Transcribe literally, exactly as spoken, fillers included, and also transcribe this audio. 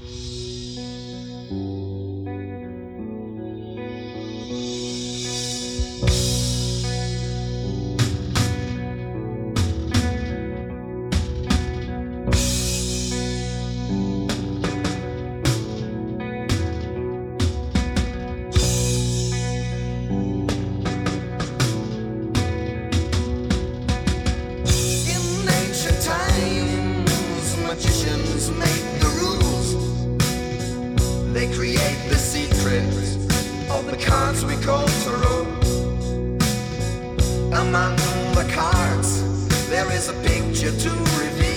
They create the secrets of the cards we call tarot. Among the cards, there is a picture to reveal.